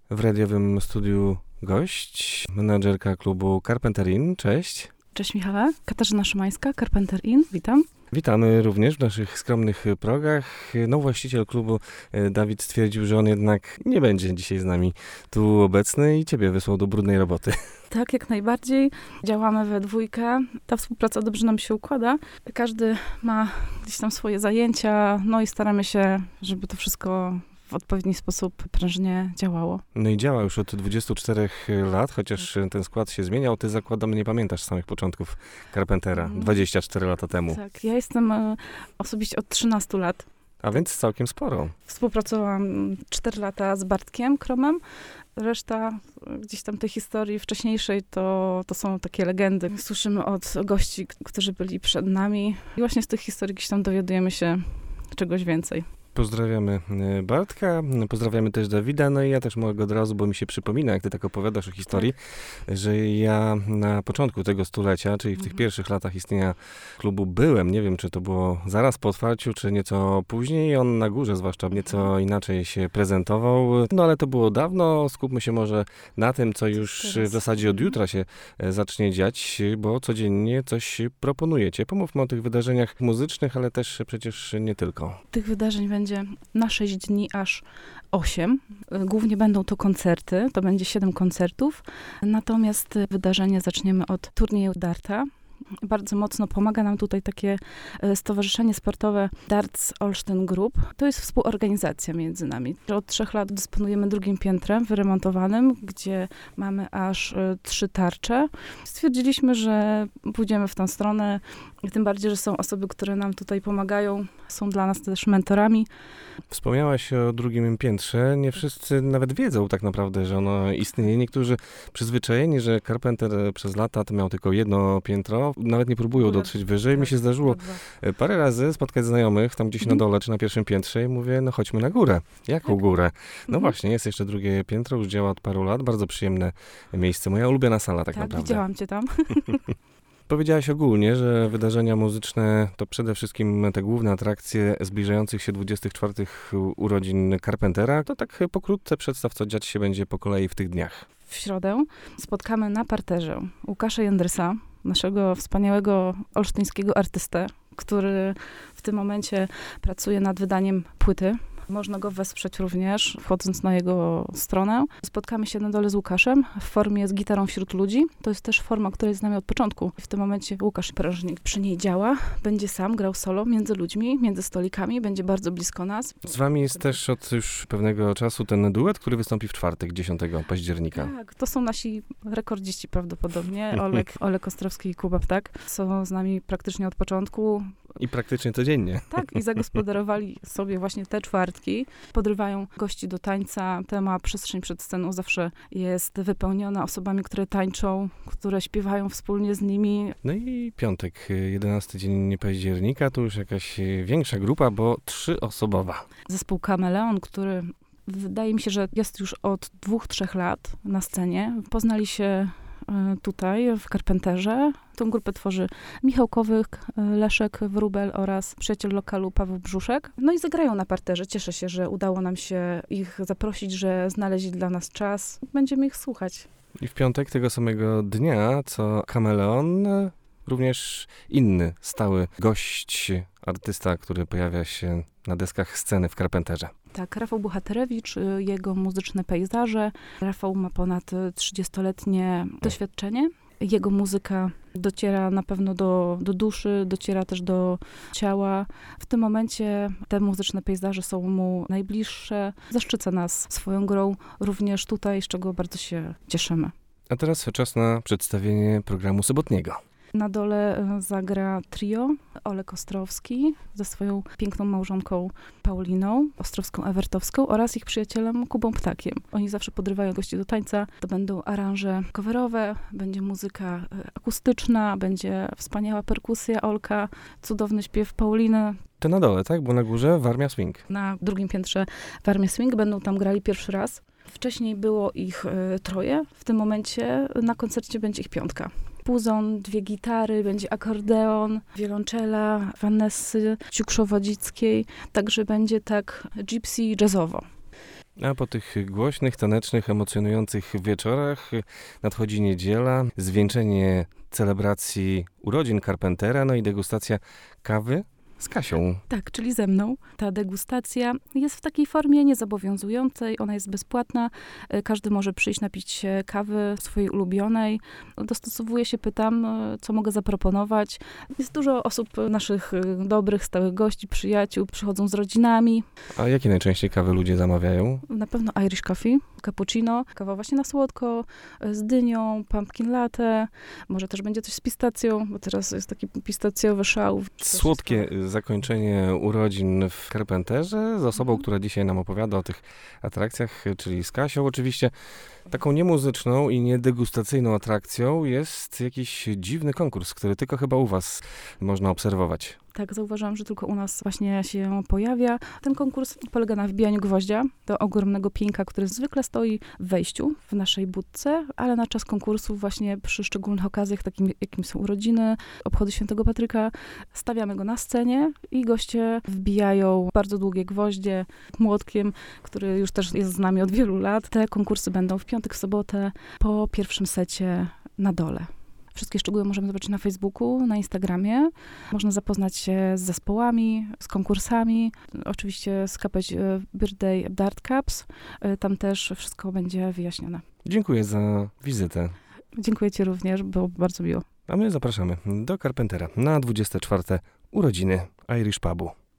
W radiowym studiu gość, menadżerka klubu Carpenter Inn. Cześć. Cześć Michale, Katarzyna Szymańska, Carpenter Inn, witam. Witamy również w naszych skromnych progach. No, właściciel klubu Dawid stwierdził, że on jednak nie będzie dzisiaj z nami tu obecny i ciebie wysłał do brudnej roboty. Tak, jak najbardziej. Działamy we dwójkę. Ta współpraca dobrze nam się układa. Każdy ma gdzieś tam swoje zajęcia, no i staramy się, żeby to wszystko w odpowiedni sposób prężnie działało. No i działa już od 24 lat, chociaż ten skład się zmieniał. Ty, zakładam, nie pamiętasz samych początków Carpentera, 24 lata temu. Tak, ja jestem osobiście od 13 lat. A więc całkiem sporo. Współpracowałam 4 lata z Bartkiem Kromem. Reszta gdzieś tam tej historii wcześniejszej to są takie legendy. Słyszymy od gości, którzy byli przed nami. I właśnie z tych historii gdzieś tam dowiadujemy się czegoś więcej. Pozdrawiamy Bartka, pozdrawiamy też Dawida, no i ja też mogę od razu, bo mi się przypomina, jak ty tak opowiadasz o historii, że ja na początku tego stulecia, czyli w tych pierwszych latach istnienia klubu byłem, nie wiem, czy to było zaraz po otwarciu, czy nieco później, on na górze zwłaszcza nieco inaczej się prezentował, no ale to było dawno, skupmy się może na tym, co już w zasadzie od jutra się zacznie dziać, bo codziennie coś proponujecie. Pomówmy o tych wydarzeniach muzycznych, ale też przecież nie tylko. Tych wydarzeń będzie na 6 dni aż 8. Głównie będą to koncerty, to będzie 7 koncertów. Natomiast wydarzenie zaczniemy od turnieju darta. Bardzo mocno pomaga nam tutaj takie stowarzyszenie sportowe Darts Olsztyn Group. To jest współorganizacja między nami. Od 3 lat dysponujemy drugim piętrem wyremontowanym, gdzie mamy aż 3 tarcze. Stwierdziliśmy, że pójdziemy w tą stronę, tym bardziej, że są osoby, które nam tutaj pomagają, są dla nas też mentorami. Wspomniałaś o drugim piętrze. Nie wszyscy nawet wiedzą tak naprawdę, że ono istnieje. Niektórzy przyzwyczajeni, że Carpenter przez lata to miał tylko jedno piętro, nawet nie próbują dotrzeć wyżej. Tak, mi się zdarzyło parę razy spotkać znajomych tam gdzieś na dole czy na pierwszym piętrze i mówię, no chodźmy na górę. Jaką górę? No właśnie, jest jeszcze drugie piętro, już działa od paru lat. Bardzo przyjemne miejsce. Moja ulubiona sala tak naprawdę. Widziałam cię tam. Powiedziałaś ogólnie, że wydarzenia muzyczne to przede wszystkim te główne atrakcje zbliżających się 24 urodzin Carpentera. To tak pokrótce przedstaw, co dziać się będzie po kolei w tych dniach. W środę spotkamy na parterze Łukasza Jędrysa, naszego wspaniałego olsztyńskiego artystę, który w tym momencie pracuje nad wydaniem płyty. Można go wesprzeć również, wchodząc na jego stronę. Spotkamy się na dole z Łukaszem w formie z gitarą wśród ludzi. To jest też forma, która jest z nami od początku. W tym momencie Łukasz prężnie przy niej działa. Będzie sam grał solo między ludźmi, między stolikami. Będzie bardzo blisko nas. Z wami jest też od już pewnego czasu ten duet, który wystąpi w czwartek, 10 października. Tak, to są nasi rekordziści prawdopodobnie. Olek Ostrowski i Kuba Ptak są z nami praktycznie od początku. I praktycznie codziennie. Tak, i zagospodarowali sobie właśnie te czwartki. Podrywają gości do tańca. Tema przestrzeń przed sceną zawsze jest wypełniona osobami, które tańczą, które śpiewają wspólnie z nimi. No i piątek, 11 dzień października, to już jakaś większa grupa, bo 3-osobowa. Zespół Kameleon, który wydaje mi się, że jest już od 2-3 lat na scenie. Poznali się tutaj w Carpenterze. Tą grupę tworzy Michał Kowyk, Leszek Wróbel oraz przyjaciel lokalu Paweł Brzuszek. No i zagrają na parterze. Cieszę się, że udało nam się ich zaprosić, że znaleźli dla nas czas. Będziemy ich słuchać. I w piątek tego samego dnia, co Kameleon, również inny stały gość, artysta, który pojawia się na deskach sceny w Carpenterze. Tak, Rafał Bohaterewicz, jego muzyczne pejzaże. Rafał ma ponad 30-letnie doświadczenie. Jego muzyka dociera na pewno do duszy, dociera też do ciała. W tym momencie te muzyczne pejzaże są mu najbliższe. Zaszczyca nas swoją grą również tutaj, z czego bardzo się cieszymy. A teraz czas na przedstawienie programu sobotniego. Na dole zagra trio Olek Ostrowski ze swoją piękną małżonką Pauliną Ostrowską-Ewertowską oraz ich przyjacielem Kubą Ptakiem. Oni zawsze podrywają gości do tańca. To będą aranże coverowe, będzie muzyka akustyczna, będzie wspaniała perkusja Olka, cudowny śpiew Pauliny. To na dole, tak? Bo na górze Warmia Swing. Na drugim piętrze Warmia Swing. Będą tam grali pierwszy raz. Wcześniej było ich 3. W tym momencie na koncercie będzie ich 5. Puzon, 2 gitary, będzie akordeon, wiolonczela Vanessy Ciukszowodzickiej. Także będzie tak gypsy jazzowo. A po tych głośnych, tanecznych, emocjonujących wieczorach nadchodzi niedziela, zwieńczenie celebracji urodzin Carpentera, no i degustacja kawy z Kasią. Tak, czyli ze mną. Ta degustacja jest w takiej formie niezobowiązującej, ona jest bezpłatna. Każdy może przyjść, napić się kawy swojej ulubionej. Dostosowuję się, pytam, co mogę zaproponować. Jest dużo osób, naszych dobrych, stałych gości, przyjaciół, przychodzą z rodzinami. A jakie najczęściej kawy ludzie zamawiają? Na pewno Irish Coffee, cappuccino, kawa właśnie na słodko, z dynią, pumpkin latte. Może też będzie coś z pistacją, bo teraz jest taki pistacjowy szał. Słodkie zakończenie urodzin w Carpenterze z osobą, która dzisiaj nam opowiada o tych atrakcjach, czyli z Kasią oczywiście. Taką niemuzyczną i niedegustacyjną atrakcją jest jakiś dziwny konkurs, który tylko chyba u was można obserwować. Tak, zauważyłam, że tylko u nas właśnie się pojawia. Ten konkurs polega na wbijaniu gwoździa do ogromnego pieńka, który zwykle stoi w wejściu w naszej budce, ale na czas konkursu właśnie przy szczególnych okazjach, takim jakim są urodziny, obchody Świętego Patryka, stawiamy go na scenie i goście wbijają bardzo długie gwoździe młotkiem, który już też jest z nami od wielu lat. Te konkursy będą w piątek, w sobotę po pierwszym secie na dole. Wszystkie szczegóły możemy zobaczyć na Facebooku, na Instagramie. Można zapoznać się z zespołami, z konkursami. Oczywiście skapać Birthday Dart Cups. Tam też wszystko będzie wyjaśnione. Dziękuję za wizytę. Dziękuję ci również, było bardzo miło. A my zapraszamy do Carpentera na 24. urodziny Irish Pubu.